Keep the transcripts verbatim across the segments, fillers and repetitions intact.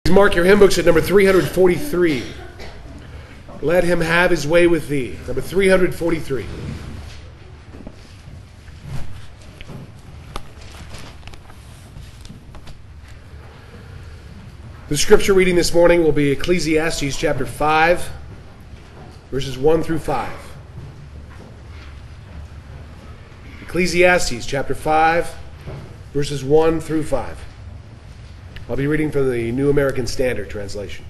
Mark your hymn books at number three forty-three. Let him have his way with thee. Number three forty-three. The scripture reading this morning will be Ecclesiastes chapter five, verses one through five. Ecclesiastes chapter five, verses one through five. I'll be reading from the New American Standard Translation.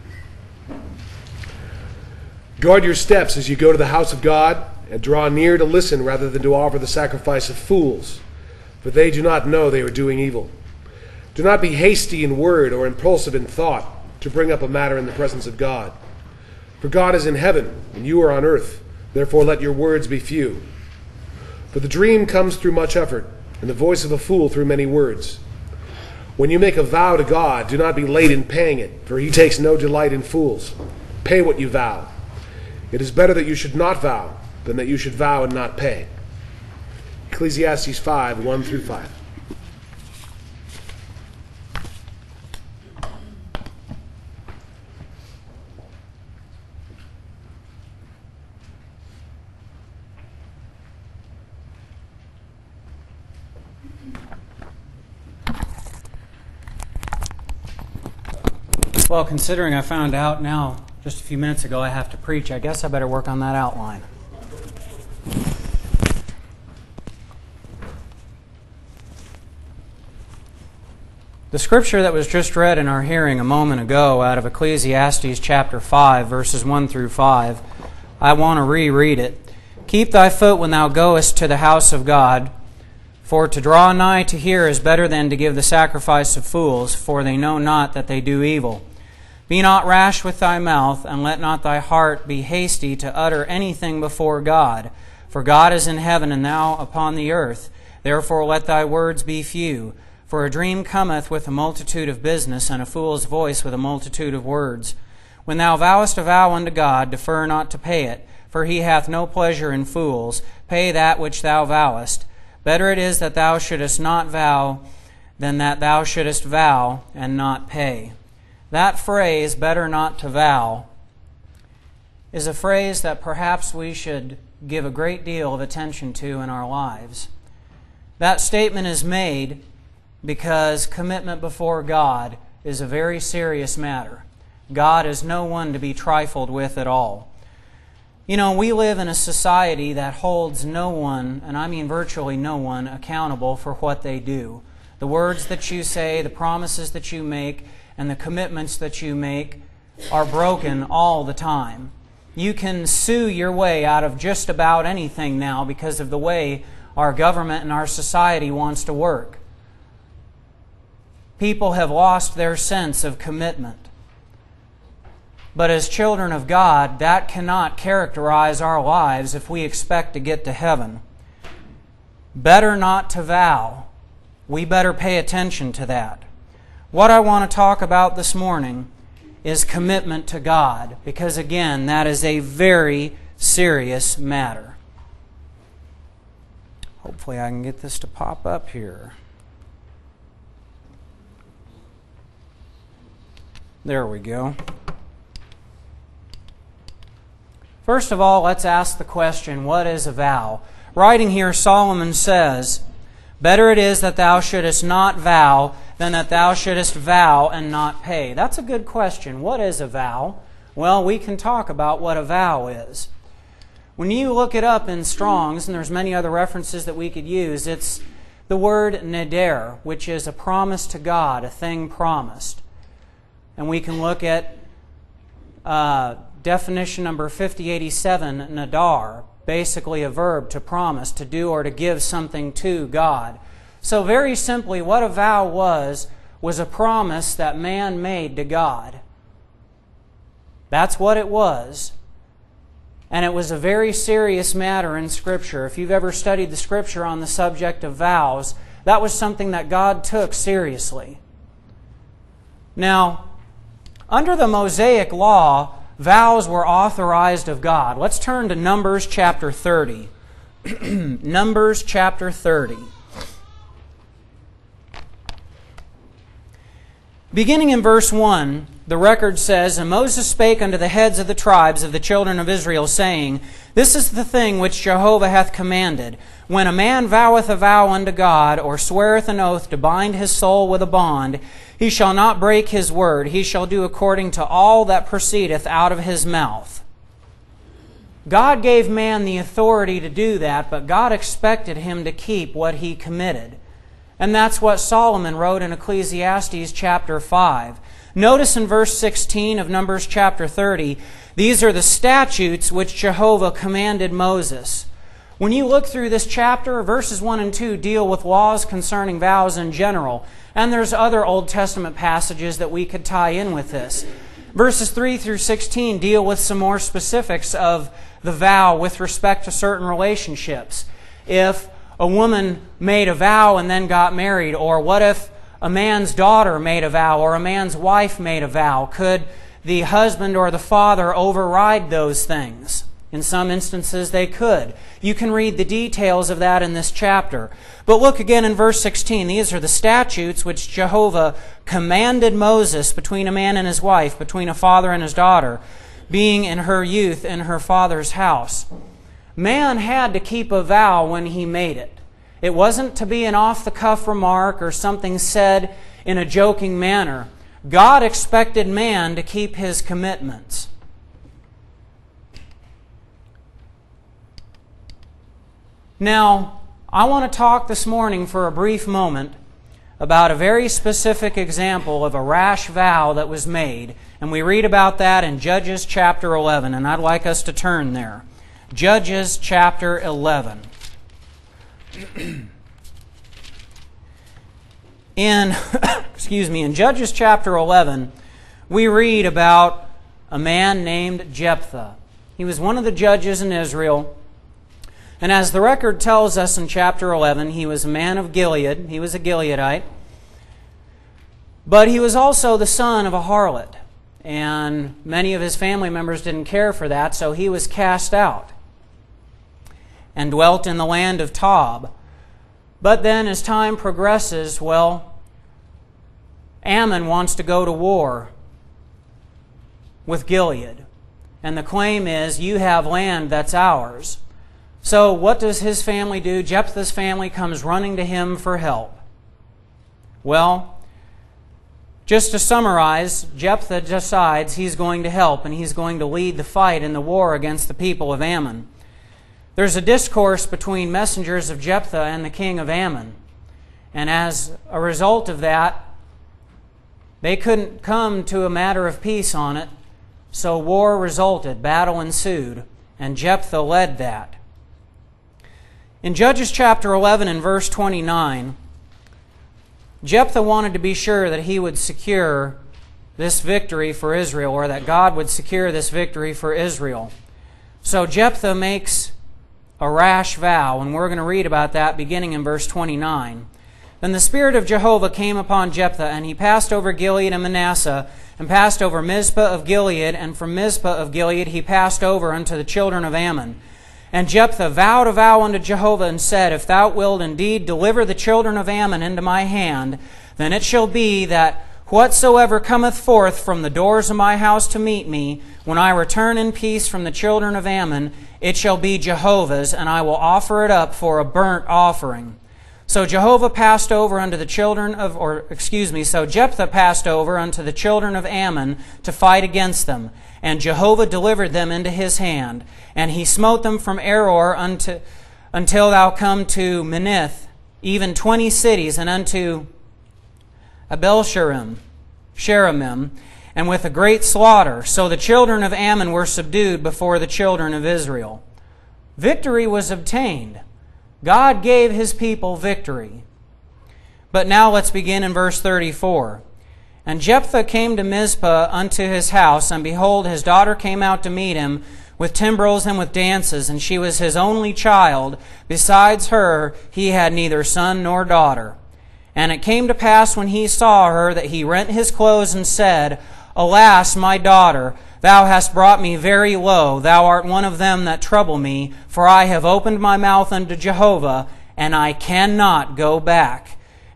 Guard your steps as you go to the house of God, and draw near to listen rather than to offer the sacrifice of fools, for they do not know they are doing evil. Do not be hasty in word or impulsive in thought to bring up a matter in the presence of God. For God is in heaven, and you are on earth, therefore let your words be few. For the dream comes through much effort, and the voice of a fool through many words. When you make a vow to God, do not be late in paying it, for he takes no delight in fools. Pay what you vow. It is better that you should not vow than that you should vow and not pay. Ecclesiastes five, one through five. Well, considering I found out now, just a few minutes ago, I have to preach, I guess I better work on that outline. The scripture that was just read in our hearing a moment ago out of Ecclesiastes chapter five, verses one through five, I want to reread it. Keep thy foot when thou goest to the house of God, for to draw nigh to hear is better than to give the sacrifice of fools, for they know not that they do evil. Be not rash with thy mouth, and let not thy heart be hasty to utter anything before God. For God is in heaven, and thou upon the earth. Therefore let thy words be few. For a dream cometh with a multitude of business, and a fool's voice with a multitude of words. When thou vowest a vow unto God, defer not to pay it, for he hath no pleasure in fools. Pay that which thou vowest. Better it is that thou shouldest not vow than that thou shouldest vow and not pay. That phrase, better not to vow, is a phrase that perhaps we should give a great deal of attention to in our lives. That statement is made because commitment before God is a very serious matter. God is no one to be trifled with at all. You know, we live in a society that holds no one, and I mean virtually no one, accountable for what they do. The words that you say, the promises that you make, and the commitments that you make are broken all the time. You can sue your way out of just about anything now because of the way our government and our society wants to work. People have lost their sense of commitment. But as children of God, that cannot characterize our lives if we expect to get to heaven. Better not to vow. We better pay attention to that. What I want to talk about this morning is commitment to God, because again, that is a very serious matter. Hopefully I can get this to pop up here. There we go. First of all, let's ask the question, what is a vow? Writing here, Solomon says, better it is that thou shouldest not vow than that thou shouldest vow and not pay. That's a good question. What is a vow? Well, we can talk about what a vow is. When you look it up in Strong's, and there's many other references that we could use, it's the word neder, which is a promise to God, a thing promised. And we can look at uh, definition number fifty eighty-seven, nadar, basically a verb to promise, to do or to give something to God. So very simply, what a vow was, was a promise that man made to God. That's what it was. And it was a very serious matter in Scripture. If you've ever studied the Scripture on the subject of vows, that was something that God took seriously. Now, under the Mosaic Law, vows were authorized of God. Let's turn to Numbers chapter thirty. Numbers chapter thirty. Beginning in verse one, the record says, "And Moses spake unto the heads of the tribes of the children of Israel, saying, This is the thing which Jehovah hath commanded. When a man voweth a vow unto God, or sweareth an oath to bind his soul with a bond, he shall not break his word. He shall do according to all that proceedeth out of his mouth." God gave man the authority to do that, but God expected him to keep what he committed. And that's what Solomon wrote in Ecclesiastes chapter five. Notice in verse sixteen of Numbers chapter thirty, "These are the statutes which Jehovah commanded Moses." When you look through this chapter, verses one and two deal with laws concerning vows in general, and there's other Old Testament passages that we could tie in with this. Verses three through sixteen deal with some more specifics of the vow with respect to certain relationships. If a woman made a vow and then got married, or what if a man's daughter made a vow, or a man's wife made a vow? Could the husband or the father override those things? In some instances they could. You can read the details of that in this chapter. But look again in verse sixteen. "These are the statutes which Jehovah commanded Moses between a man and his wife, between a father and his daughter, being in her youth in her father's house." Man had to keep a vow when he made it. It wasn't to be an off-the-cuff remark or something said in a joking manner. God expected man to keep his commitments. Now, I want to talk this morning for a brief moment about a very specific example of a rash vow that was made. And we read about that in Judges chapter eleven, and I'd like us to turn there. Judges chapter eleven. In, excuse me, in Judges chapter eleven, we read about a man named Jephthah. He was one of the judges in Israel. And as the record tells us in chapter eleven, he was a man of Gilead. He was a Gileadite. But he was also the son of a harlot. And many of his family members didn't care for that, so he was cast out and dwelt in the land of Tob. But then as time progresses, well, Ammon wants to go to war with Gilead. And the claim is, you have land that's ours. So what does his family do? Jephthah's family comes running to him for help. Well, just to summarize, Jephthah decides he's going to help and he's going to lead the fight in the war against the people of Ammon. There's a discourse between messengers of Jephthah and the king of Ammon. And as a result of that, they couldn't come to a matter of peace on it. So war resulted, battle ensued, and Jephthah led that. In Judges chapter eleven and verse twenty-nine, Jephthah wanted to be sure that he would secure this victory for Israel, or that God would secure this victory for Israel. So Jephthah makes a rash vow, and we're going to read about that beginning in verse twenty-nine. "Then the Spirit of Jehovah came upon Jephthah, and he passed over Gilead and Manasseh, and passed over Mizpah of Gilead, and from Mizpah of Gilead he passed over unto the children of Ammon. And Jephthah vowed a vow unto Jehovah, and said, If thou wilt indeed deliver the children of Ammon into my hand, then it shall be that whatsoever cometh forth from the doors of my house to meet me, when I return in peace from the children of Ammon, it shall be Jehovah's, and I will offer it up for a burnt offering. So Jehovah passed over unto the children of, or excuse me, so Jephthah passed over unto the children of Ammon to fight against them. And Jehovah delivered them into his hand. And he smote them from Aror unto, until thou come to Minnith, even twenty cities, and unto Abel-Sharim, Sheramim, and with a great slaughter. So the children of Ammon were subdued before the children of Israel." Victory was obtained. God gave his people victory. But now let's begin in verse thirty-four. "And Jephthah came to Mizpah unto his house, and behold, his daughter came out to meet him with timbrels and with dances, and she was his only child. Besides her, he had neither son nor daughter. And it came to pass when he saw her that he rent his clothes and said, Alas, my daughter, thou hast brought me very low. Thou art one of them that trouble me, for I have opened my mouth unto Jehovah, and I cannot go back.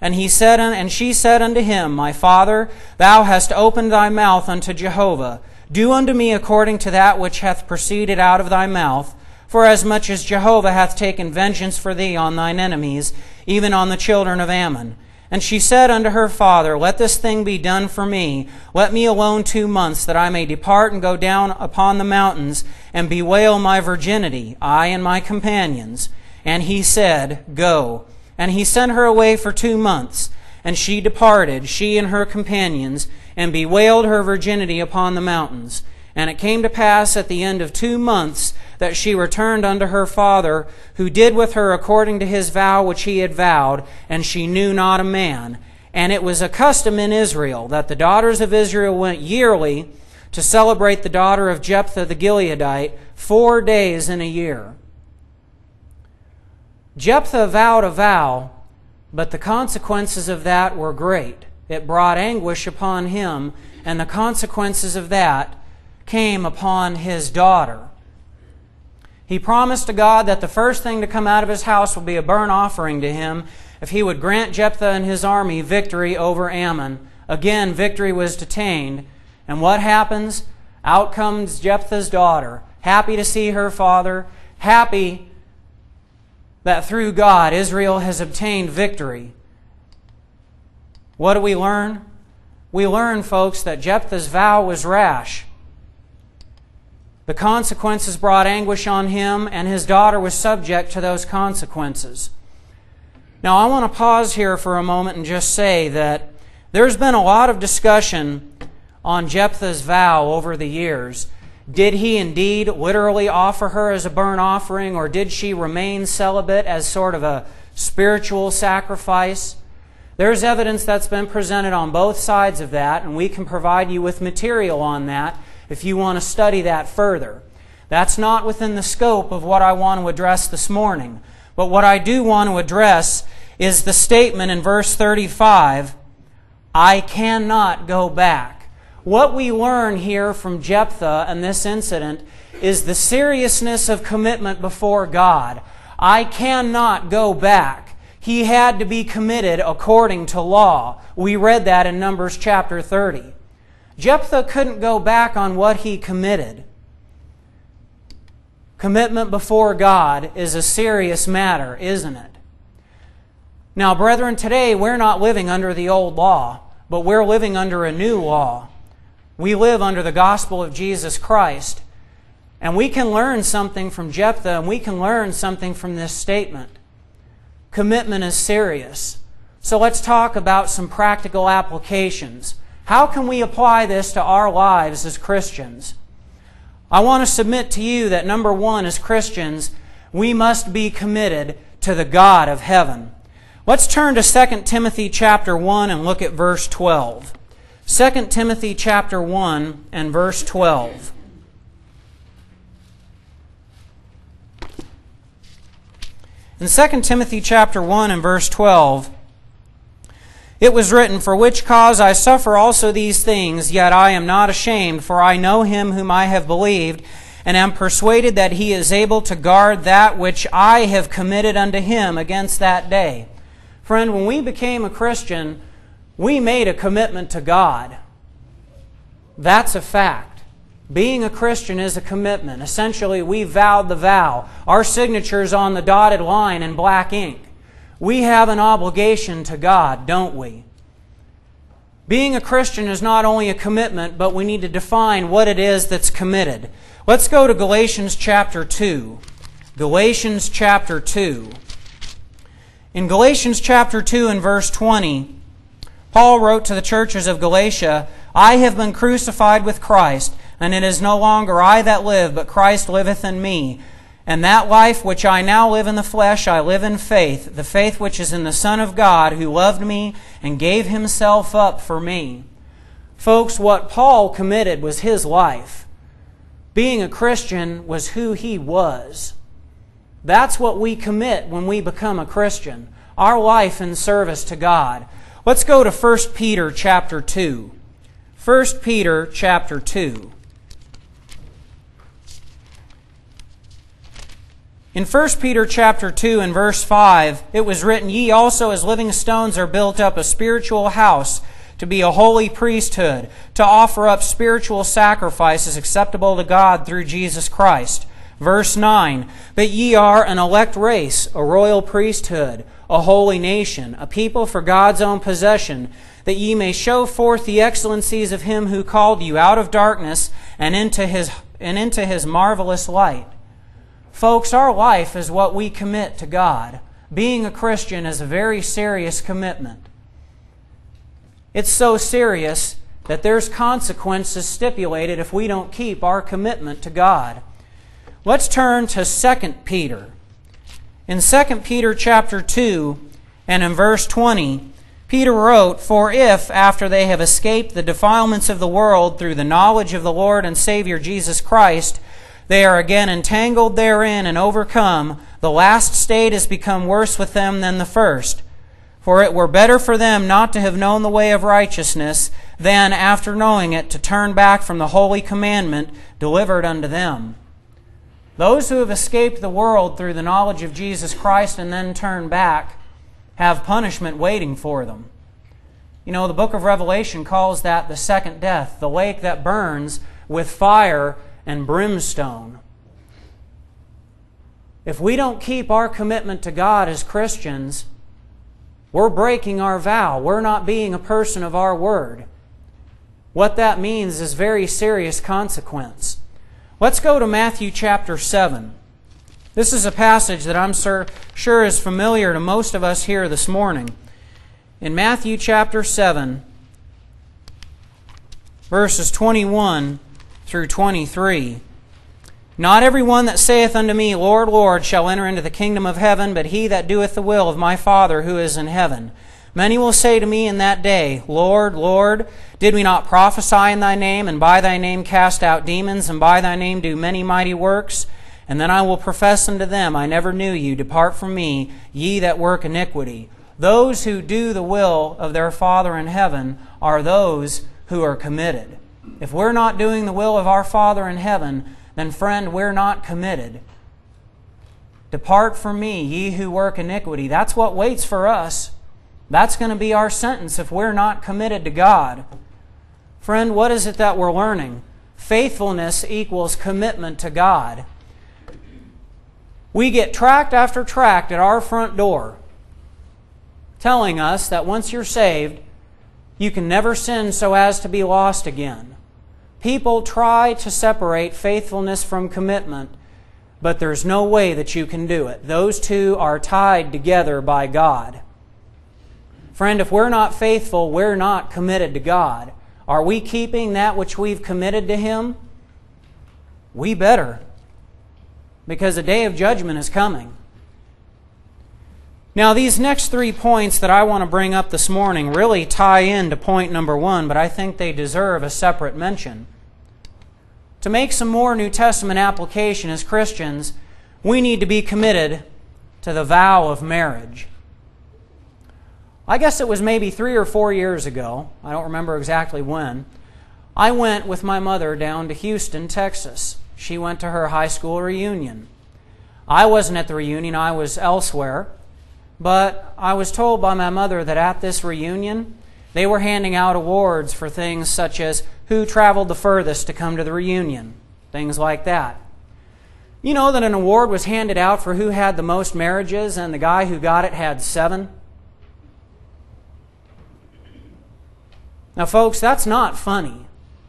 And he said, and she said unto him, My father, thou hast opened thy mouth unto Jehovah. Do unto me according to that which hath proceeded out of thy mouth. Forasmuch as Jehovah hath taken vengeance for thee on thine enemies, even on the children of Ammon. And she said unto her father, Let this thing be done for me. Let me alone two months, that I may depart and go down upon the mountains, and bewail my virginity, I and my companions. And he said, Go. And he sent her away for two months. And she departed, she and her companions, and bewailed her virginity upon the mountains. And it came to pass at the end of two months that she returned unto her father, who did with her according to his vow which he had vowed, and she knew not a man. And it was a custom in Israel that the daughters of Israel went yearly to celebrate the daughter of Jephthah the Gileadite four days in a year. Jephthah vowed a vow, but the consequences of that were great. It brought anguish upon him, and the consequences of that came upon his daughter. He promised to God that the first thing to come out of his house would be a burnt offering to him if he would grant Jephthah and his army victory over Ammon. Again, victory was attained. And what happens? Out comes Jephthah's daughter, happy to see her father, happy that through God, Israel has obtained victory. What do we learn? We learn, folks, that Jephthah's vow was rash. The consequences brought anguish on him, and his daughter was subject to those consequences. Now, I want to pause here for a moment and just say that there's been a lot of discussion on Jephthah's vow over the years. Did he indeed literally offer her as a burnt offering, or did she remain celibate as sort of a spiritual sacrifice? There's evidence that's been presented on both sides of that, and we can provide you with material on that if you want to study that further. That's not within the scope of what I want to address this morning. But what I do want to address is the statement in verse thirty-five, I cannot go back. What we learn here from Jephthah and this incident is the seriousness of commitment before God. I cannot go back. He had to be committed according to law. We read that in Numbers chapter thirty. Jephthah couldn't go back on what he committed. Commitment before God is a serious matter, isn't it? Now, brethren, today we're not living under the old law, but we're living under a new law. We live under the gospel of Jesus Christ. And we can learn something from Jephthah, and we can learn something from this statement. Commitment is serious. So let's talk about some practical applications. How can we apply this to our lives as Christians? I want to submit to you that number one, as Christians, we must be committed to the God of heaven. Let's turn to Second Timothy chapter one and look at verse twelve. Second Timothy chapter one and verse twelve. In Second Timothy chapter one and verse twelve, it was written, For which cause I suffer also these things, yet I am not ashamed, for I know him whom I have believed, and am persuaded that he is able to guard that which I have committed unto him against that day. Friend, when we became a Christian, we made a commitment to God. That's a fact. Being a Christian is a commitment. Essentially, we vowed the vow. Our signature's on the dotted line in black ink. We have an obligation to God, don't we? Being a Christian is not only a commitment, but we need to define what it is that's committed. Let's go to Galatians chapter two. Galatians chapter two. In Galatians chapter two and verse twenty, Paul wrote to the churches of Galatia, I have been crucified with Christ, and it is no longer I that live, but Christ liveth in me. And that life which I now live in the flesh, I live in faith, the faith which is in the Son of God, who loved me and gave himself up for me. Folks, what Paul committed was his life. Being a Christian was who he was. That's what we commit when we become a Christian. Our life in service to God. Let's go to First Peter chapter two. First Peter chapter two. In First Peter chapter two and verse five, it was written, "Ye also as living stones are built up a spiritual house, to be a holy priesthood, to offer up spiritual sacrifices acceptable to God through Jesus Christ." Verse nine, "But ye are an elect race, a royal priesthood, a holy nation, a people for God's own possession, that ye may show forth the excellencies of Him who called you out of darkness and into His, and into His marvelous light." Folks, our life is what we commit to God. Being a Christian is a very serious commitment. It's so serious that there's consequences stipulated if we don't keep our commitment to God. Let's turn to Second Peter. In Second Peter chapter two and in verse twenty, Peter wrote, "For if, after they have escaped the defilements of the world through the knowledge of the Lord and Savior Jesus Christ, they are again entangled therein and overcome, the last state has become worse with them than the first. For it were better for them not to have known the way of righteousness than, after knowing it, to turn back from the holy commandment delivered unto them." Those who have escaped the world through the knowledge of Jesus Christ and then turn back have punishment waiting for them. You know, the book of Revelation calls that the second death, the lake that burns with fire and brimstone. If we don't keep our commitment to God as Christians, we're breaking our vow. We're not being a person of our word. What that means is very serious consequence. Let's go to Matthew chapter seven. This is a passage that I'm sure is familiar to most of us here this morning. In Matthew chapter seven, verses twenty-one through twenty-three. "Not every one that saith unto me, Lord, Lord, shall enter into the kingdom of heaven, but he that doeth the will of my Father who is in heaven. Many will say to me in that day, Lord, Lord, did we not prophesy in thy name, and by thy name cast out demons, and by thy name do many mighty works? And then I will profess unto them, I never knew you. Depart from me, ye that work iniquity." Those who do the will of their Father in heaven are those who are committed. If we're not doing the will of our Father in heaven, then friend, we're not committed. Depart from me, ye who work iniquity. That's what waits for us. That's going to be our sentence if we're not committed to God. Friend, what is it that we're learning? Faithfulness equals commitment to God. We get tract after tract at our front door telling us that once you're saved, you can never sin so as to be lost again. People try to separate faithfulness from commitment, but there's no way that you can do it. Those two are tied together by God. Friend, if we're not faithful, we're not committed to God. Are we keeping that which we've committed to Him? We better, because the day of judgment is coming. Now, these next three points that I want to bring up this morning really tie into point number one, but I think they deserve a separate mention. To make some more New Testament application as Christians, we need to be committed to the vow of marriage. I guess it was maybe three or four years ago, I don't remember exactly when, I went with my mother down to Houston, Texas. She went to her high school reunion. I wasn't at the reunion, I was elsewhere. But I was told by my mother that at this reunion, they were handing out awards for things such as who traveled the furthest to come to the reunion, things like that. You know that an award was handed out for who had the most marriages, and the guy who got it had seven? Now, folks, that's not funny.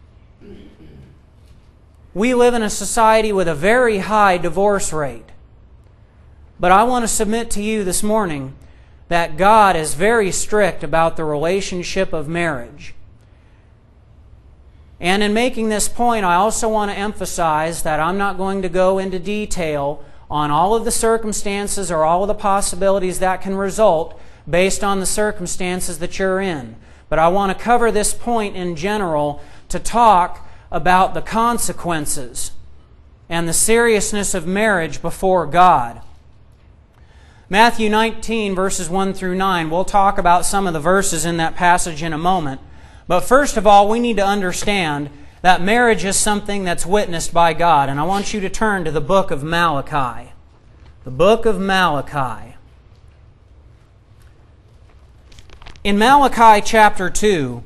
We live in a society with a very high divorce rate. But I want to submit to you this morning that God is very strict about the relationship of marriage. And in making this point, I also want to emphasize that I'm not going to go into detail on all of the circumstances or all of the possibilities that can result based on the circumstances that you're in. But I want to cover this point in general to talk about the consequences and the seriousness of marriage before God. Matthew nineteen, verses one through nine. We'll talk about some of the verses in that passage in a moment. But first of all, we need to understand that marriage is something that's witnessed by God. And I want you to turn to the book of Malachi. the book of Malachi. In Malachi chapter two,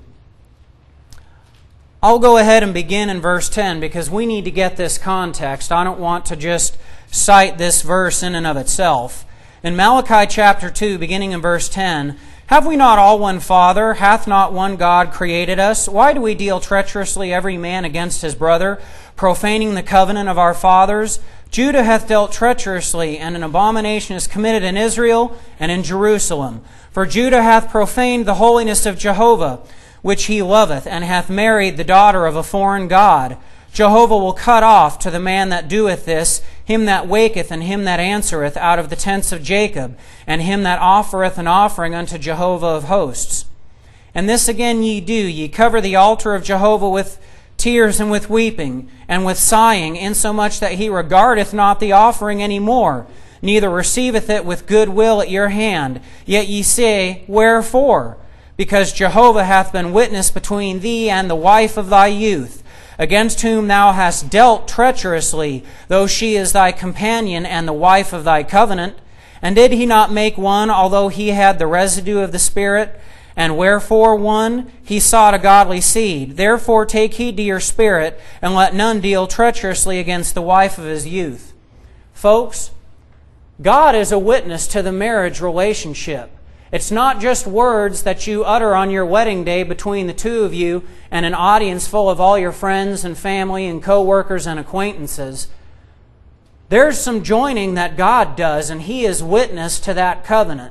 I'll go ahead and begin in verse ten because we need to get this context. I don't want to just cite this verse in and of itself. In Malachi chapter two, beginning in verse ten, "Have we not all one Father? Hath not one God created us? Why do we deal treacherously every man against his brother, profaning the covenant of our fathers? Judah hath dealt treacherously, and an abomination is committed in Israel and in Jerusalem. For Judah hath profaned the holiness of Jehovah, which he loveth, and hath married the daughter of a foreign god. Jehovah will cut off to the man that doeth this, him that waketh and him that answereth out of the tents of Jacob, and him that offereth an offering unto Jehovah of hosts. And this again ye do, ye cover the altar of Jehovah with tears and with weeping, and with sighing, insomuch that he regardeth not the offering any more, neither receiveth it with good will at your hand. Yet ye say, Wherefore? Because Jehovah hath been witness between thee and the wife of thy youth, against whom thou hast dealt treacherously, though she is thy companion and the wife of thy covenant. And did he not make one, although he had the residue of the Spirit? And wherefore one? He sought a godly seed. Therefore take heed to your spirit, and let none deal treacherously against the wife of his youth." Folks, God is a witness to the marriage relationship. It's not just words that you utter on your wedding day between the two of you and an audience full of all your friends and family and co-workers and acquaintances. There's some joining that God does, and He is witness to that covenant.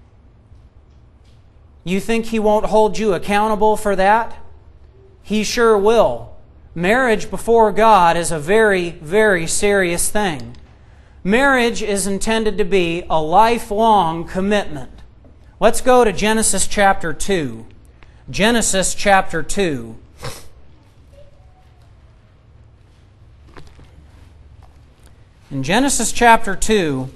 You think He won't hold you accountable for that? He sure will. Marriage before God is a very, very serious thing. Marriage is intended to be a lifelong commitment. Let's go to Genesis chapter two. Genesis chapter two. In Genesis chapter two,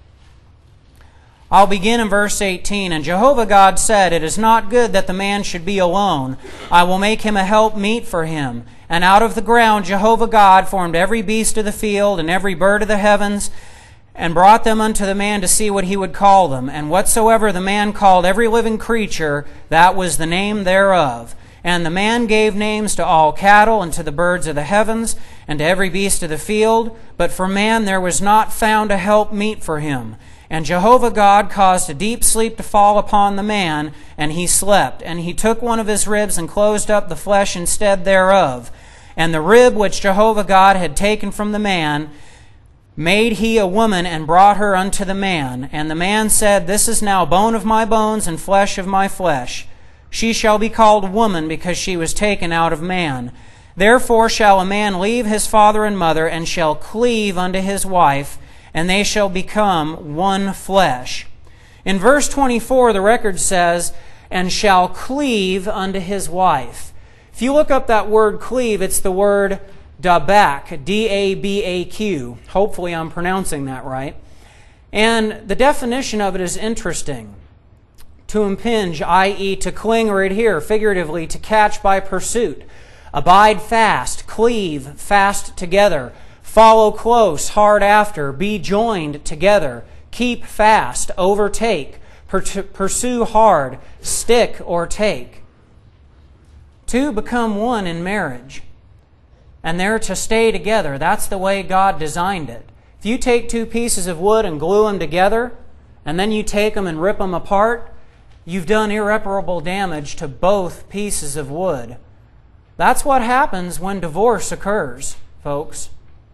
I'll begin in verse eighteen. "And Jehovah God said, It is not good that the man should be alone. I will make him a help meet for him. And out of the ground Jehovah God formed every beast of the field and every bird of the heavens, and brought them unto the man to see what he would call them. And whatsoever the man called every living creature, that was the name thereof. And the man gave names to all cattle, and to the birds of the heavens, and to every beast of the field. But for man there was not found a help meet for him. And Jehovah God caused a deep sleep to fall upon the man, and he slept. And he took one of his ribs and closed up the flesh instead thereof. And the rib which Jehovah God had taken from the man made he a woman, and brought her unto the man. And the man said, This is now bone of my bones and flesh of my flesh. She shall be called woman, because she was taken out of man. Therefore shall a man leave his father and mother, and shall cleave unto his wife, and they shall become one flesh." In verse twenty-four, the record says, "and shall cleave unto his wife." If you look up that word cleave, it's the word dabak, D A B A Q. Hopefully I'm pronouncing that right. And the definition of it is interesting. To impinge, that is to cling or adhere, figuratively to catch by pursuit. Abide fast, cleave, fast together. Follow close, hard after, be joined together, keep fast, overtake, per- pursue hard, stick or take. Two become one in marriage, and they're to stay together. That's the way God designed it. If you take two pieces of wood and glue them together, and then you take them and rip them apart, you've done irreparable damage to both pieces of wood. That's what happens when divorce occurs, folks.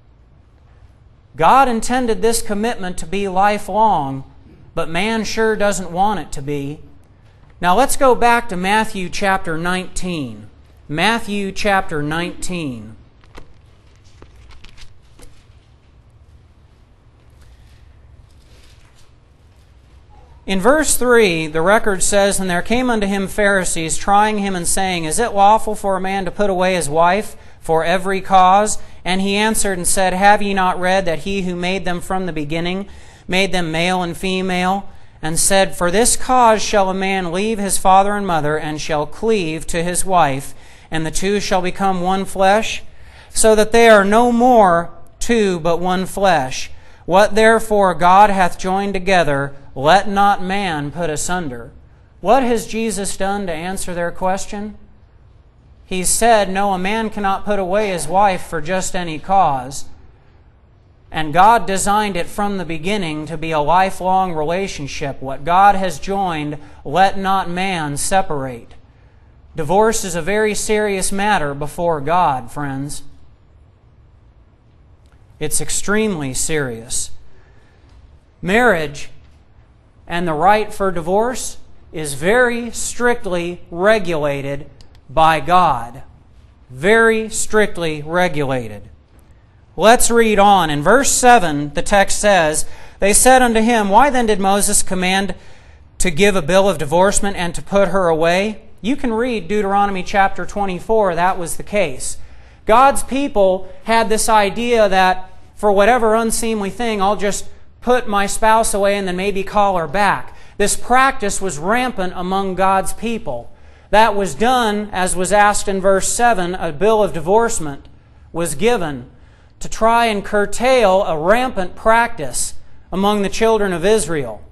God intended this commitment to be lifelong, but man sure doesn't want it to be. Now let's go back to Matthew chapter nineteen. Matthew chapter nineteen. In verse three, the record says, "And there came unto him Pharisees, trying him and saying, Is it lawful for a man to put away his wife for every cause? And he answered and said, Have ye not read that he who made them from the beginning made them male and female? And said, For this cause shall a man leave his father and mother, and shall cleave to his wife, and the two shall become one flesh? So that they are no more two, but one flesh. What therefore God hath joined together, let not man put asunder. What has Jesus done to answer their question? He said, no, a man cannot put away his wife for just any cause. And God designed it from the beginning to be a lifelong relationship. What God has joined, let not man separate. Divorce is a very serious matter before God, friends. It's extremely serious. Marriage and the right for divorce is very strictly regulated by God. Very strictly regulated. Let's read on. In verse seven, the text says, they said unto him, why then did Moses command to give a bill of divorcement and to put her away? You can read Deuteronomy chapter twenty-four. That was the case. God's people had this idea that for whatever unseemly thing, I'll just put my spouse away and then maybe call her back. This practice was rampant among God's people. That was done, as was asked in verse seven, a bill of divorcement was given to try and curtail a rampant practice among the children of Israel.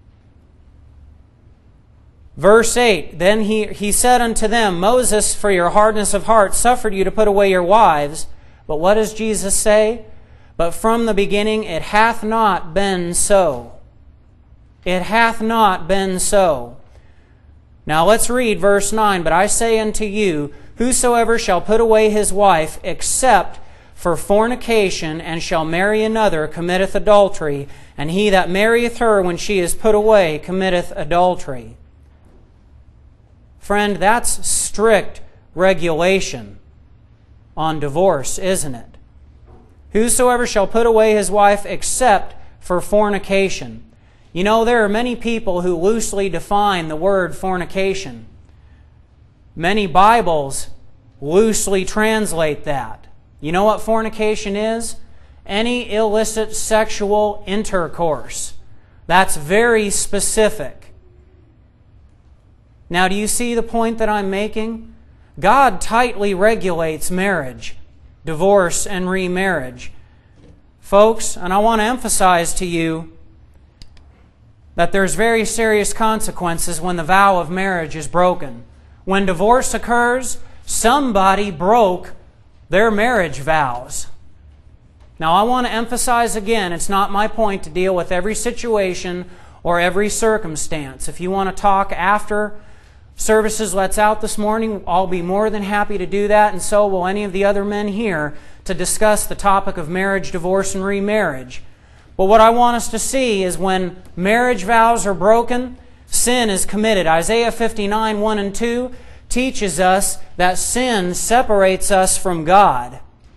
Verse eight, then he, he said unto them, Moses, for your hardness of heart, suffered you to put away your wives. But what does Jesus say? But from the beginning it hath not been so. It hath not been so. Now let's read verse nine. But I say unto you, whosoever shall put away his wife, except for fornication, and shall marry another, committeth adultery, and he that marrieth her when she is put away committeth adultery. Friend, that's strict regulation on divorce, isn't it? Whosoever shall put away his wife except for fornication. You know, there are many people who loosely define the word fornication. Many Bibles loosely translate that. You know what fornication is? Any illicit sexual intercourse. That's very specific. Now, do you see the point that I'm making? God tightly regulates marriage, divorce, and remarriage. Folks, and I want to emphasize to you that there's very serious consequences when the vow of marriage is broken. When divorce occurs, somebody broke their marriage vows. Now, I want to emphasize again, it's not my point to deal with every situation or every circumstance. If you want to talk after services lets out this morning, I'll be more than happy to do that, and so will any of the other men here, to discuss the topic of marriage, divorce, and remarriage. But what I want us to see is when marriage vows are broken, sin is committed. Isaiah fifty-nine, one and two teaches us that sin separates us from God.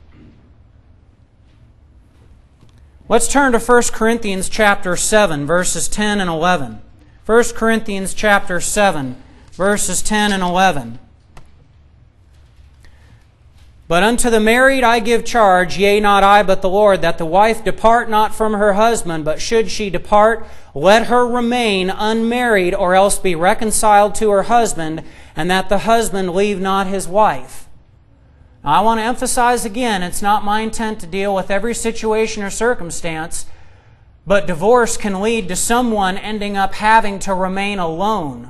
Let's turn to First Corinthians chapter seven, verses ten and eleven. First Corinthians chapter seven, verses ten and eleven. But unto the married I give charge, yea, not I, but the Lord, that the wife depart not from her husband, but should she depart, let her remain unmarried, or else be reconciled to her husband, and that the husband leave not his wife. Now, I want to emphasize again, it's not my intent to deal with every situation or circumstance, but divorce can lead to someone ending up having to remain alone.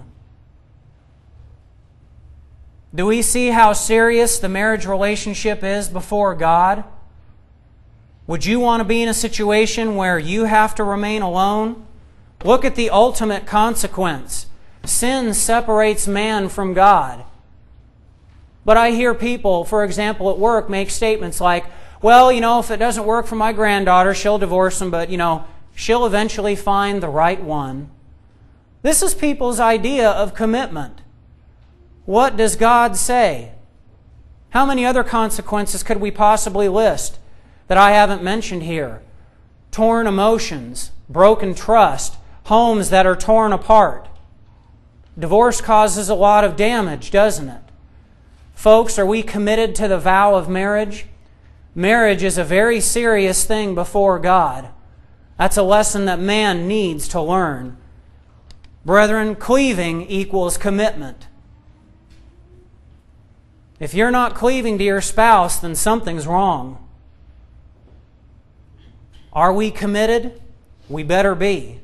Do we see how serious the marriage relationship is before God? Would you want to be in a situation where you have to remain alone? Look at the ultimate consequence. Sin separates man from God. But I hear people, for example, at work make statements like, well, you know, if it doesn't work for my granddaughter, she'll divorce him, but, you know, she'll eventually find the right one. This is people's idea of commitment. What does God say? How many other consequences could we possibly list that I haven't mentioned here? Torn emotions, broken trust, homes that are torn apart. Divorce causes a lot of damage, doesn't it? Folks, are we committed to the vow of marriage? Marriage is a very serious thing before God. That's a lesson that man needs to learn. Brethren, cleaving equals commitment. If you're not cleaving to your spouse, then something's wrong. Are we committed? We better be.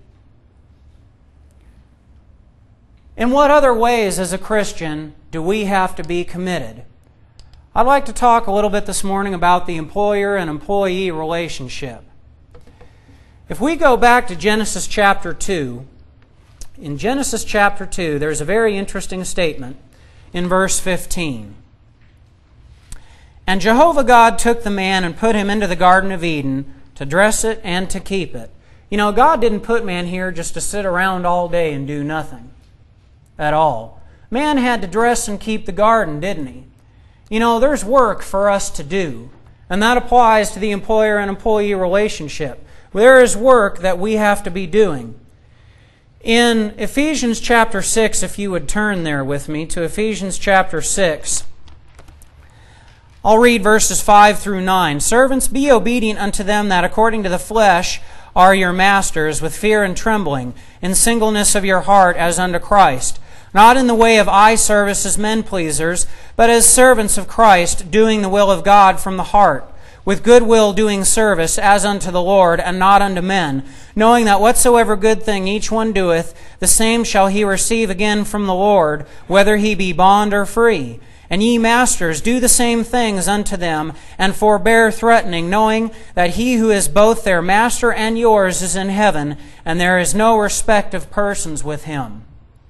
In what other ways as a Christian do we have to be committed? I'd like to talk a little bit this morning about the employer and employee relationship. If we go back to Genesis chapter two, in Genesis chapter two, there's a very interesting statement in verse fifteen. And Jehovah God took the man and put him into the Garden of Eden to dress it and to keep it. You know, God didn't put man here just to sit around all day and do nothing at all. Man had to dress and keep the garden, didn't he? You know, there's work for us to do, and that applies to the employer and employee relationship. There is work that we have to be doing. In Ephesians chapter six, if you would turn there with me to Ephesians chapter six, I'll read verses five through nine. Servants, be obedient unto them that according to the flesh are your masters, with fear and trembling, in singleness of your heart as unto Christ, not in the way of eye service as men pleasers, but as servants of Christ, doing the will of God from the heart, with good will doing service as unto the Lord, and not unto men, knowing that whatsoever good thing each one doeth, the same shall he receive again from the Lord, whether he be bond or free. And ye masters, do the same things unto them, and forbear threatening, knowing that he who is both their master and yours is in heaven, and there is no respect of persons with him.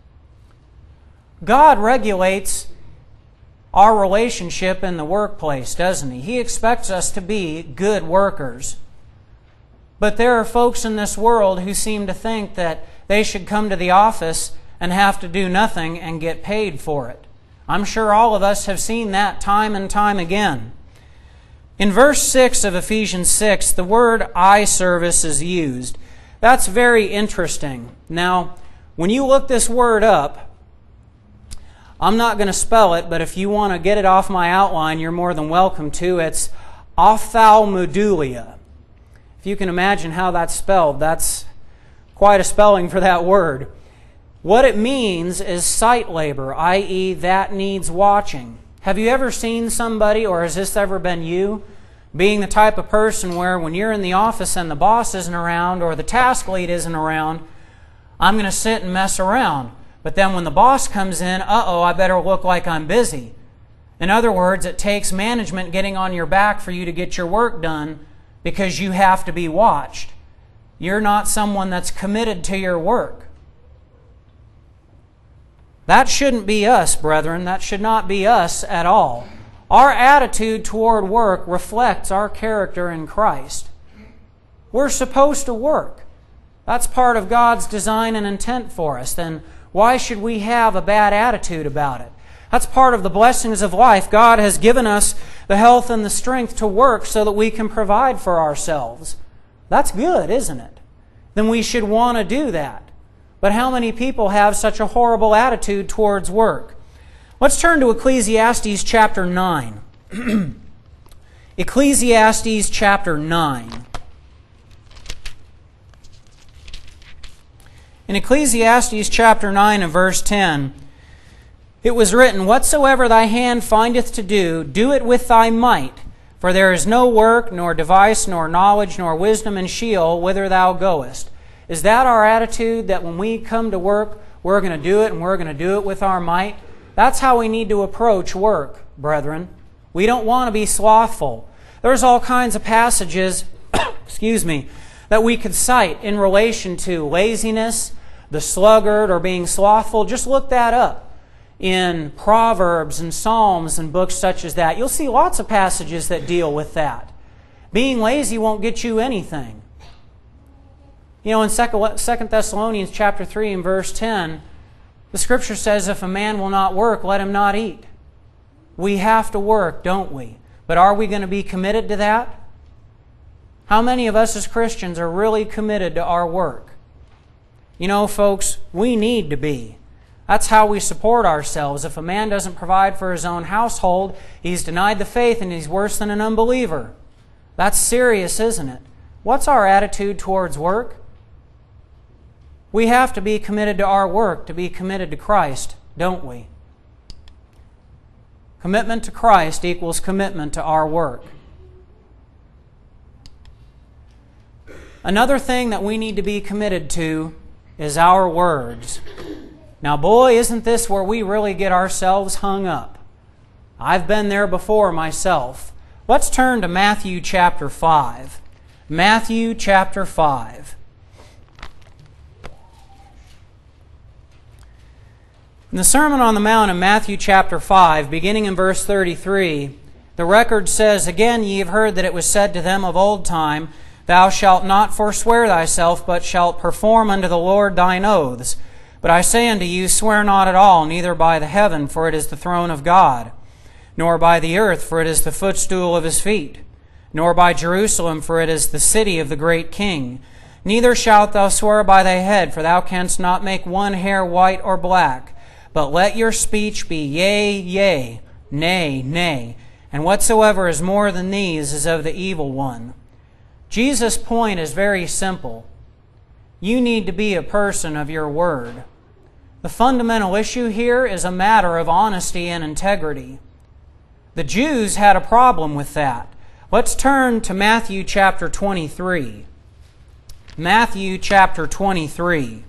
God regulates our relationship in the workplace, doesn't he? He expects us to be good workers. But there are folks in this world who seem to think that they should come to the office and have to do nothing and get paid for it. I'm sure all of us have seen that time and time again. In verse six of Ephesians six, the word eye service is used. That's very interesting. Now, when you look this word up, I'm not going to spell it, but if you want to get it off my outline, you're more than welcome to. It's ophthalmodulia. If you can imagine how that's spelled, that's quite a spelling for that word. What it means is sight labor, that is that needs watching. Have you ever seen somebody, or has this ever been you, being the type of person where when you're in the office and the boss isn't around or the task lead isn't around, I'm going to sit and mess around. But then when the boss comes in, uh-oh, I better look like I'm busy. In other words, it takes management getting on your back for you to get your work done because you have to be watched. You're not someone that's committed to your work. That shouldn't be us, brethren. That should not be us at all. Our attitude toward work reflects our character in Christ. We're supposed to work. That's part of God's design and intent for us. Then why should we have a bad attitude about it? That's part of the blessings of life. God has given us the health and the strength to work so that we can provide for ourselves. That's good, isn't it? Then we should want to do that. But how many people have such a horrible attitude towards work? Let's turn to Ecclesiastes chapter nine. Ecclesiastes chapter nine. In Ecclesiastes chapter nine and verse ten, it was written, Whatsoever thy hand findeth to do, do it with thy might, for there is no work, nor device, nor knowledge, nor wisdom in Sheol, whither thou goest. Is that our attitude, that when we come to work, we're going to do it and we're going to do it with our might? That's how we need to approach work, brethren. We don't want to be slothful. There's all kinds of passages, excuse me, that we could cite in relation to laziness, the sluggard, or being slothful. Just look that up in Proverbs and Psalms and books such as that. You'll see lots of passages that deal with that. Being lazy won't get you anything. You know, in Second Thessalonians chapter three and verse ten, the Scripture says, if a man will not work, let him not eat. We have to work, don't we? But are we going to be committed to that? How many of us as Christians are really committed to our work? You know, folks, we need to be. That's how we support ourselves. If a man doesn't provide for his own household, he's denied the faith and he's worse than an unbeliever. That's serious, isn't it? What's our attitude towards work? We have to be committed to our work, to be committed to Christ, don't we? Commitment to Christ equals commitment to our work. Another thing that we need to be committed to is our words. Now, boy, isn't this where we really get ourselves hung up. I've been there before myself. Let's turn to Matthew chapter five. Matthew chapter five. In the Sermon on the Mount in Matthew chapter five, beginning in verse thirty-three, the record says, "Again ye have heard that it was said to them of old time, Thou shalt not forswear thyself, but shalt perform unto the Lord thine oaths. But I say unto you, swear not at all, neither by the heaven, for it is the throne of God, nor by the earth, for it is the footstool of his feet, nor by Jerusalem, for it is the city of the great King. Neither shalt thou swear by thy head, for thou canst not make one hair white or black. But let your speech be yea, yea, nay, nay. And whatsoever is more than these is of the evil one." Jesus' point is very simple. You need to be a person of your word. The fundamental issue here is a matter of honesty and integrity. The Jews had a problem with that. Let's turn to Matthew chapter twenty-three. Matthew chapter twenty-three.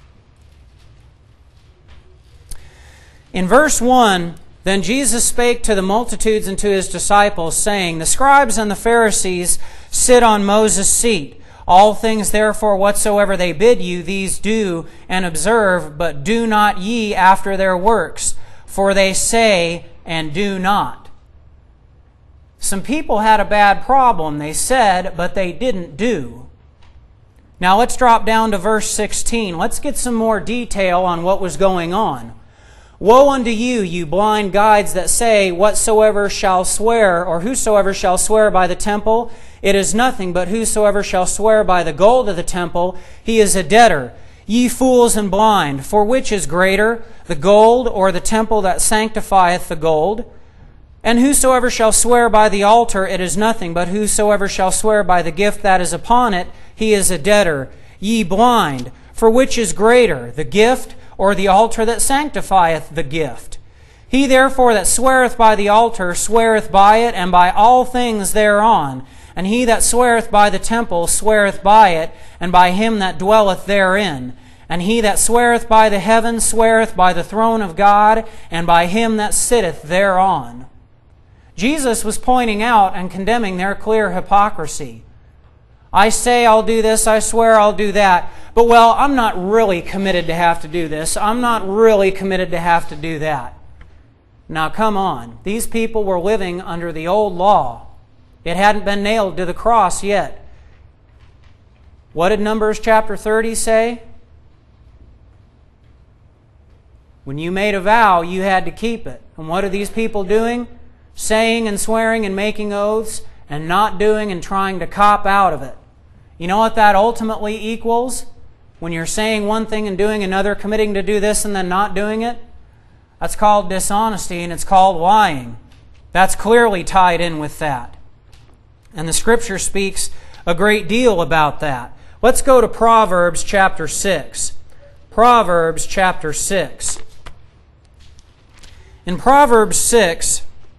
In verse one, "Then Jesus spake to the multitudes and to his disciples, saying, The scribes and the Pharisees sit on Moses' seat. All things therefore whatsoever they bid you, these do and observe, but do not ye after their works, for they say and do not." Some people had a bad problem. They said, but they didn't do. Now let's drop down to verse sixteen. Let's get some more detail on what was going on. "Woe unto you, you blind guides that say, Whatsoever shall swear, or whosoever shall swear by the temple, it is nothing, but whosoever shall swear by the gold of the temple, he is a debtor. Ye fools and blind, for which is greater, the gold or the temple that sanctifieth the gold? And whosoever shall swear by the altar, it is nothing, but whosoever shall swear by the gift that is upon it, he is a debtor. Ye blind, for which is greater, the gift or the altar that sanctifieth the gift? He therefore that sweareth by the altar sweareth by it, and by all things thereon. And he that sweareth by the temple sweareth by it, and by him that dwelleth therein. And he that sweareth by the heaven sweareth by the throne of God, and by him that sitteth thereon." Jesus was pointing out and condemning their clear hypocrisy. I say I'll do this, I swear I'll do that, but well, I'm not really committed to have to do this. I'm not really committed to have to do that. Now come on. These people were living under the old law. It hadn't been nailed to the cross yet. What did Numbers chapter thirty say? When you made a vow, you had to keep it. And what are these people doing? Saying and swearing and making oaths and not doing and trying to cop out of it. You know what that ultimately equals? When you're saying one thing and doing another, committing to do this and then not doing it? That's called dishonesty, and it's called lying. That's clearly tied in with that. And the Scripture speaks a great deal about that. Let's go to Proverbs chapter six. Proverbs chapter six. In Proverbs six,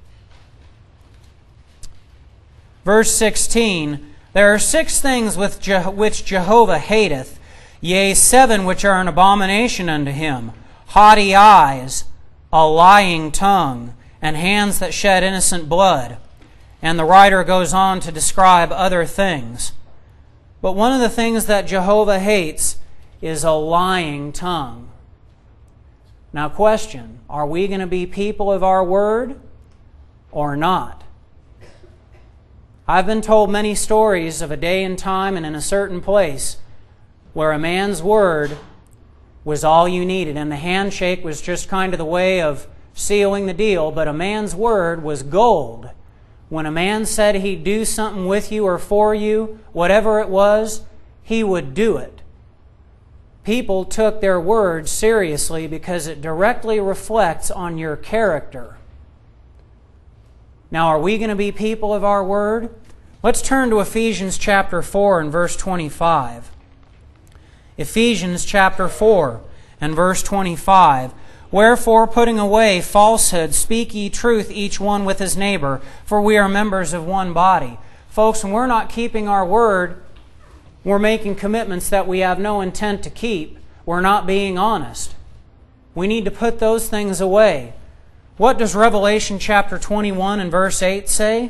verse sixteen, "There are six things with Je- which Jehovah hateth, yea, seven which are an abomination unto him, haughty eyes, a lying tongue, and hands that shed innocent blood." And the writer goes on to describe other things. But one of the things that Jehovah hates is a lying tongue. Now question, are we going to be people of our word or not? I've been told many stories of a day and time and in a certain place where a man's word was all you needed, and the handshake was just kind of the way of sealing the deal, but a man's word was gold. When a man said he'd do something with you or for you, whatever it was, he would do it. People took their word seriously because it directly reflects on your character. Now, are we going to be people of our word? Let's turn to Ephesians chapter four and verse twenty-five. Ephesians chapter four and verse twenty-five. "Wherefore, putting away falsehood, speak ye truth each one with his neighbor, for we are members of one body." Folks, when we're not keeping our word, we're making commitments that we have no intent to keep, we're not being honest. We need to put those things away. What does Revelation chapter twenty-one and verse eight say?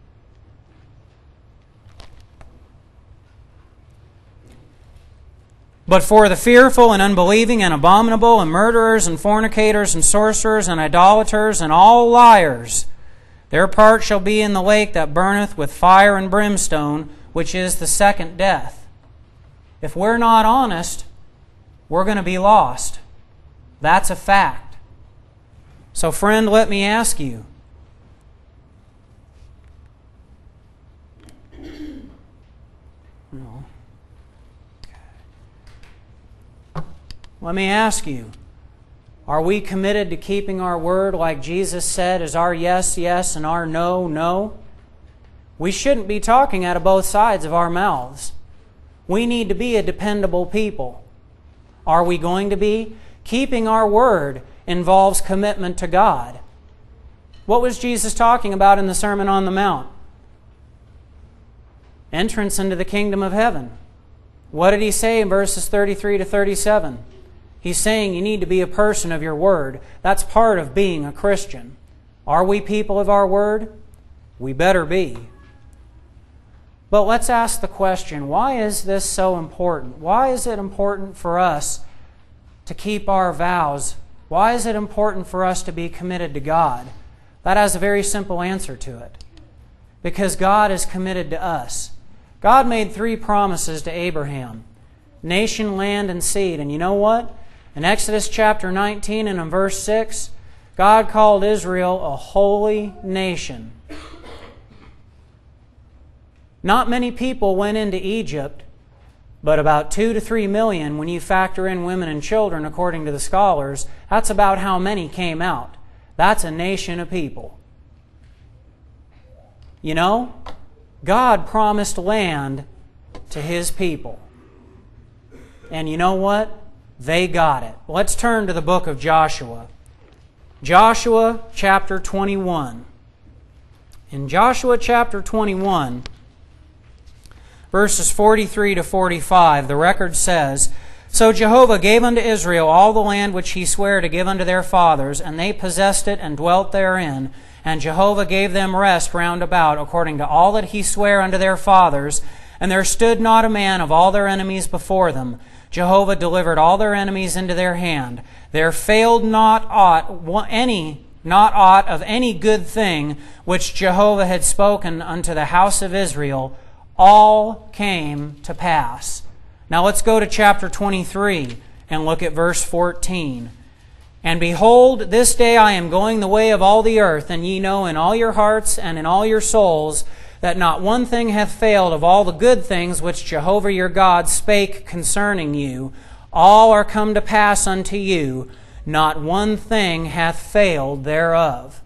But for the fearful and unbelieving and abominable and murderers and fornicators and sorcerers and idolaters and all liars, their part shall be in the lake that burneth with fire and brimstone, which is the second death. If we're not honest, we're going to be lost. That's a fact. So friend, let me ask you, no. Let me ask you, are we committed to keeping our word like Jesus said is our yes, yes, and our no, no? We shouldn't be talking out of both sides of our mouths. We need to be a dependable people. Are we going to be? Keeping our word involves commitment to God. What was Jesus talking about in the Sermon on the Mount? Entrance into the kingdom of heaven. What did He say in verses thirty-three to thirty-seven? He's saying you need to be a person of your word. That's part of being a Christian. Are we people of our word? We better be. But let's ask the question, why is this so important? Why is it important for us to keep our vows? Why is it important for us to be committed to God? That has a very simple answer to it. Because God is committed to us. God made three promises to Abraham. Nation, land, and seed. And you know what? In Exodus chapter nineteen and in verse six, God called Israel a holy nation. Not many people went into Egypt, but about two to three million when you factor in women and children, according to the scholars. That's about how many came out. That's a nation of people. You know, God promised land to His people. And you know what? They got it. Let's turn to the book of Joshua. Joshua chapter twenty-one. In Joshua chapter twenty-one, verses forty-three to forty-five, the record says, So Jehovah gave unto Israel all the land which He sware to give unto their fathers, and they possessed it and dwelt therein. And Jehovah gave them rest round about, according to all that He sware unto their fathers. And there stood not a man of all their enemies before them. Jehovah delivered all their enemies into their hand. There failed not aught, any, not aught of any good thing which Jehovah had spoken unto the house of Israel. All came to pass. Now let's go to chapter twenty-three and look at verse fourteen. And behold, this day I am going the way of all the earth, and ye know in all your hearts and in all your souls that not one thing hath failed of all the good things which Jehovah your God spake concerning you. All are come to pass unto you. Not one thing hath failed thereof.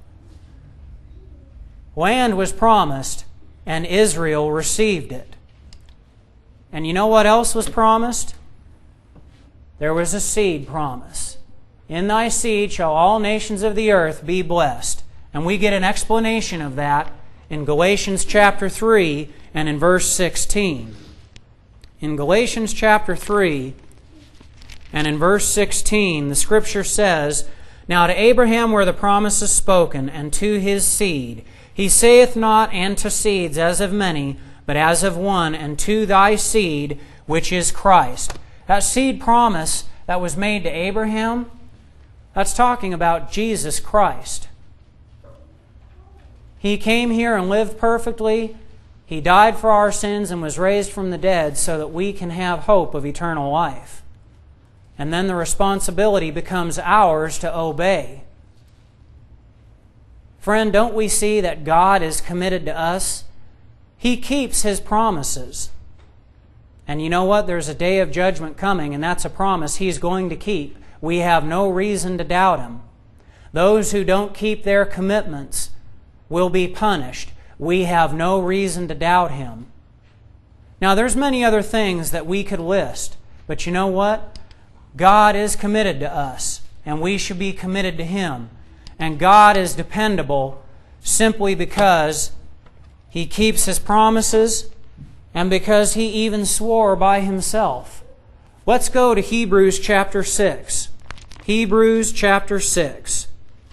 Land was promised, and Israel received it. And you know what else was promised? There was a seed promise. In thy seed shall all nations of the earth be blessed. And we get an explanation of that in Galatians chapter three and in verse sixteen. In Galatians chapter three and in verse sixteen, the Scripture says, Now to Abraham were the promises spoken, and to his seed. He saith not, and to seeds as of many, but as of one, and to thy seed, which is Christ. That seed promise that was made to Abraham, that's talking about Jesus Christ. He came here and lived perfectly. He died for our sins and was raised from the dead so that we can have hope of eternal life. And then the responsibility becomes ours to obey. Friend, don't we see that God is committed to us? He keeps His promises. And you know what? There's a day of judgment coming, and that's a promise He's going to keep. We have no reason to doubt Him. Those who don't keep their commitments will be punished. We have no reason to doubt Him. Now, there's many other things that we could list, but you know what? God is committed to us, and we should be committed to Him. And God is dependable simply because He keeps His promises and because He even swore by Himself. Let's go to Hebrews chapter six. Hebrews chapter six.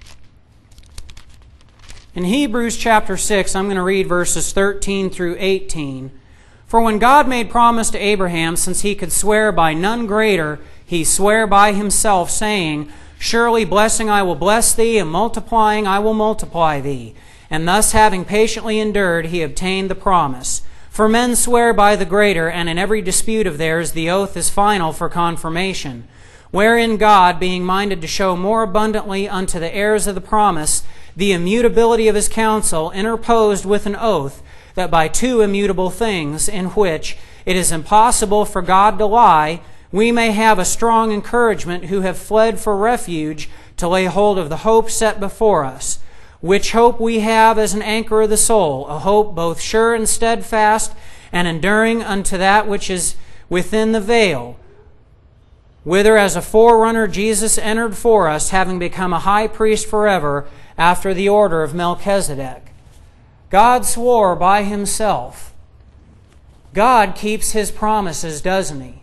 In Hebrews chapter six, I'm going to read verses thirteen through eighteen. For when God made promise to Abraham, since he could swear by none greater, he sware by himself, saying, Surely blessing I will bless thee, and multiplying I will multiply thee. And thus having patiently endured, he obtained the promise. For men swear by the greater, and in every dispute of theirs the oath is final for confirmation. Wherein God, being minded to show more abundantly unto the heirs of the promise the immutability of His counsel, interposed with an oath, that by two immutable things, in which it is impossible for God to lie, we may have a strong encouragement who have fled for refuge to lay hold of the hope set before us, which hope we have as an anchor of the soul, a hope both sure and steadfast, and enduring unto that which is within the veil, whither as a forerunner Jesus entered for us, having become a high priest forever, after the order of Melchizedek. God swore by Himself. God keeps His promises, doesn't He?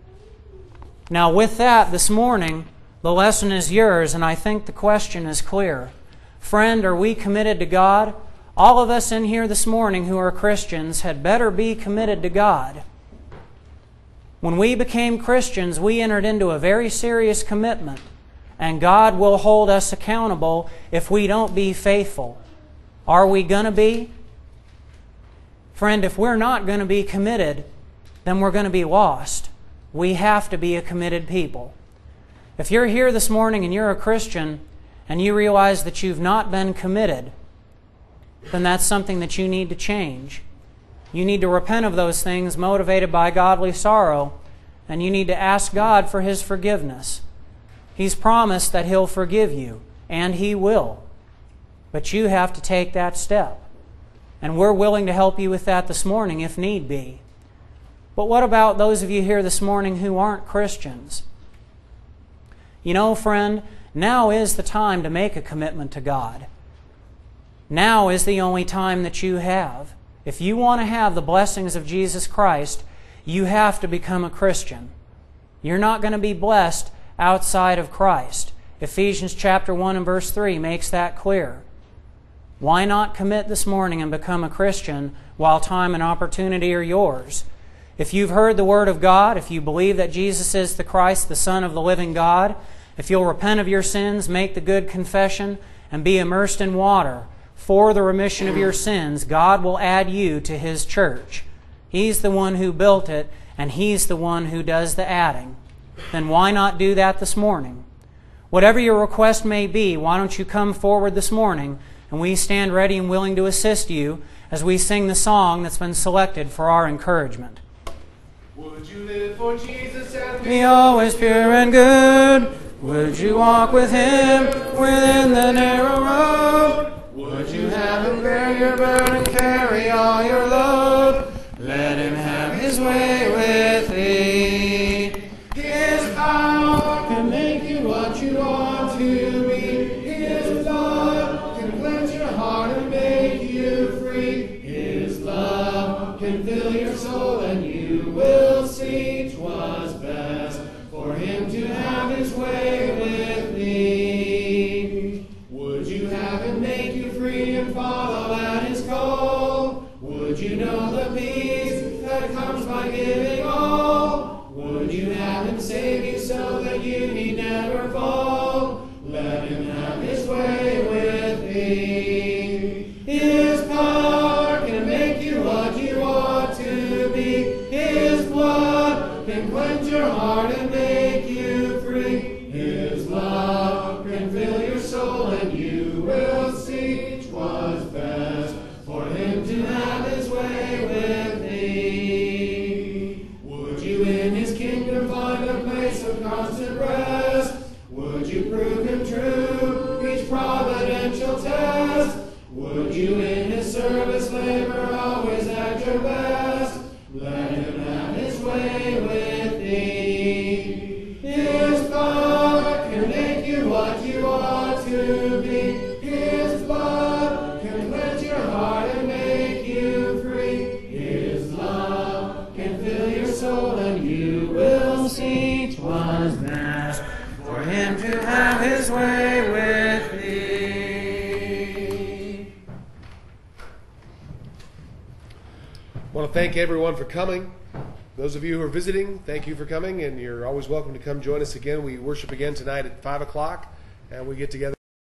Now with that, this morning, the lesson is yours, and I think the question is clear. Friend, are we committed to God? All of us in here this morning who are Christians had better be committed to God. When we became Christians, we entered into a very serious commitment, and God will hold us accountable if we don't be faithful. Are we going to be? Friend, if we're not going to be committed, then we're going to be lost. We have to be a committed people. If you're here this morning and you're a Christian and you realize that you've not been committed, then that's something that you need to change. You need to repent of those things motivated by godly sorrow, and you need to ask God for His forgiveness. He's promised that He'll forgive you, and He will. But you have to take that step. And we're willing to help you with that this morning if need be. But what about those of you here this morning who aren't Christians? You know, friend, now is the time to make a commitment to God. Now is the only time that you have. If you want to have the blessings of Jesus Christ, you have to become a Christian. You're not going to be blessed outside of Christ. Ephesians chapter one and verse three makes that clear. Why not commit this morning and become a Christian while time and opportunity are yours? If you've heard the Word of God, if you believe that Jesus is the Christ, the Son of the living God, if you'll repent of your sins, make the good confession, and be immersed in water for the remission of your sins, God will add you to His church. He's the one who built it, and He's the one who does the adding. Then why not do that this morning? Whatever your request may be, why don't you come forward this morning, and we stand ready and willing to assist you as we sing the song that's been selected for our encouragement. Would you live for Jesus and Be always pure and good? Would you walk with Him within the narrow road? Would you have Him bear your burden, carry all your load? Let Him have His way with thee. His power can make you what you ought to be. His blood can cleanse your heart and make you free. His love can fill your soul, and you will see 'twas best for Him to have His way with thee. Would you have Him make you free and follow at His call? Would you know the peace that comes by giving all? Would you have Him save you so that you need never fall? Let Him have His way with thee. His power can make you what you ought to be. His blood can cleanse your heart and make you free. His love can fill your soul, and you will see 'twas best for Him to have His way with thee. Would you in His kingdom find a place of constant rest? Would you prove Him true each providential test? Would you in His service labor always at your best? Let Him have His way with thee. His power can make you what you ought to be. His blood can cleanse your heart and make you free. His love I want to thank everyone for coming. Those of you who are visiting, thank you for coming, and you're always welcome to come join us again. We worship again tonight at five o'clock, and we get together.